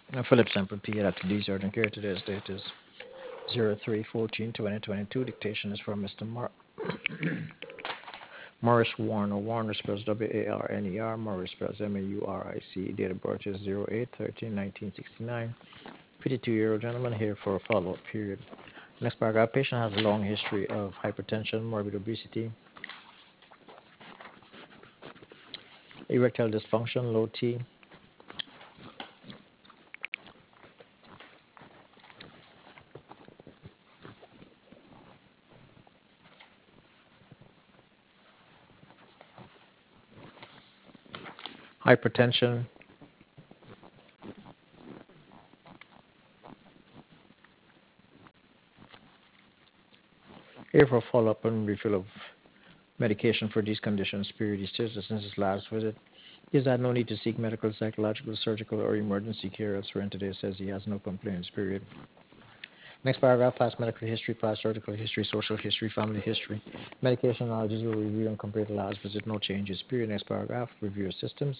Philip Semper P. at today's urgent care. Today's date is 03/14/2022. Dictation is from Mr. Morris Warner. Warner spells Warner. Morris spells Maurice. Date of birth is 08/13/1969. 52-year-old gentleman here for a follow-up period. Next paragraph. Patient has a long history of hypertension, morbid obesity, erectile dysfunction, low T, hypertension, here for follow-up and refill of medication for these conditions. Period. He states that since his last visit, he has had no need to seek medical, psychological, surgical, or emergency care elsewhere, and today says he has no complaints. Period. Next paragraph, past medical history, past surgical history, social history, family history. Medication knowledge will review and compare the last visit, no changes. Period. Next paragraph, review your systems.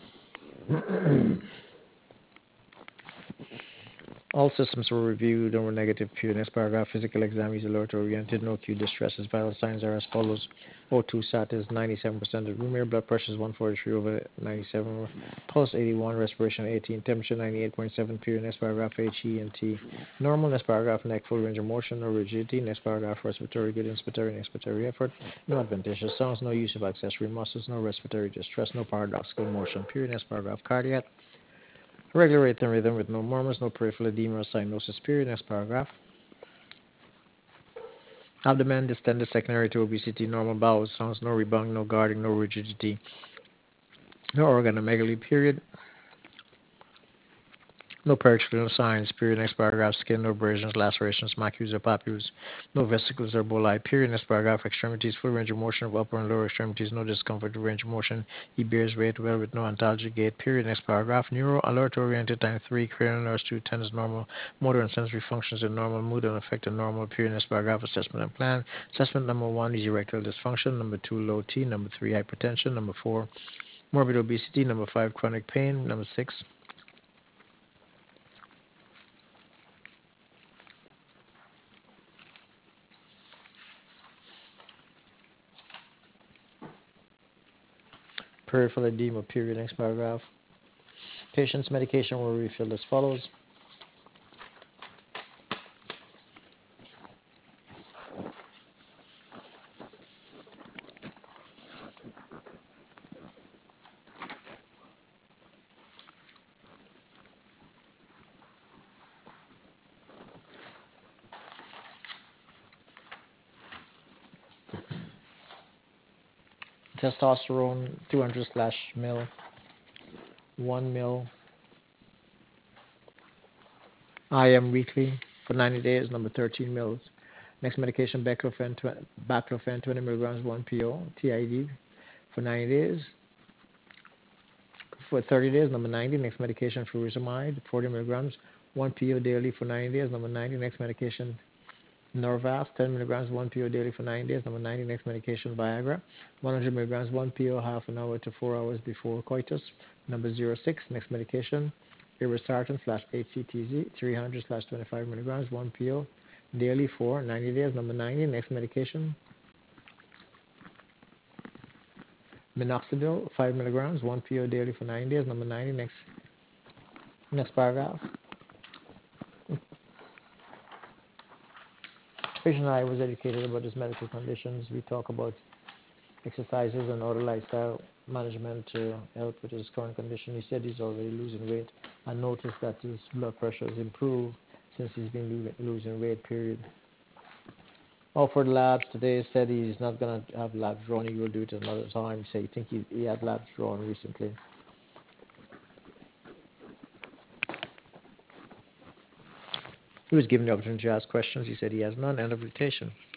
All systems were reviewed and were negative. Period. Next paragraph, physical exam is alert oriented, no acute distresses. Vital signs are as follows. O2 sat is 97% of room air, blood pressure is 143/97, pulse 81, respiration 18, temperature 98.7. Period. Next paragraph, HE and T. Normal. Next paragraph, neck full range of motion, no rigidity. Next paragraph, respiratory good, inspiratory and expiratory effort, no adventitious sounds, no use of accessory muscles, no respiratory distress, no paradoxical motion. Period. Next paragraph, cardiac. Regular rate and rhythm with no murmurs, no peripheral edema or cyanosis. Period. Next paragraph. Abdomen distended secondary to obesity, normal bowel sounds, no rebound, no guarding, no rigidity, no organomegaly. Period. No perixational signs. Period. Next paragraph. Skin, no abrasions, lacerations, macules or papules, no vesicles or boli. Period. Next paragraph. Extremities, full range of motion of upper and lower extremities, no discomfort of range of motion. He bears weight well with no antalgic gait. Period. Next paragraph. Neuro alert oriented time 3. Cranial nerves 2. Tennis normal. Motor and sensory functions are normal. Mood and affect are normal. Period. Next paragraph. Assessment and plan. Assessment number 1 is erectile dysfunction. Number 2, low T. Number 3, hypertension. Number 4, morbid obesity. Number 5, chronic pain. Number 6, peripheral edema. Period. Next paragraph. Patient's medication will refill as follows. Testosterone 200 slash mil, 1 mil IM weekly for 90 days. Number 13 mils. Next medication, baclofen 20 milligrams 1 PO TID for 90 days. For 30 days. Number 90. Next medication, furosemide 40 milligrams 1 PO daily for 90 days. Number 90. Next medication, Norvasc 10 milligrams 1 PO daily for 90 days. Number 90. Next medication, Viagra 100 milligrams 1 PO half an hour to 4 hours before coitus. Number 06. Next medication, irbesartan slash HCTZ 300 slash 25 milligrams 1 PO daily for 90 days. Number 90. Next medication, minoxidil 5 milligrams 1 PO daily for 90 days. Number 90. Next paragraph. Patient and I was educated about his medical conditions. We talk about exercises and other lifestyle management to help with his current condition. He said he's already losing weight. I noticed that his blood pressure has improved since he's been losing weight. Period. Offered labs today. Said he's not gonna have labs drawn. He will do it another time. Say he think he had labs drawn recently. He was given the opportunity to ask questions. He said he has none. End of dictation.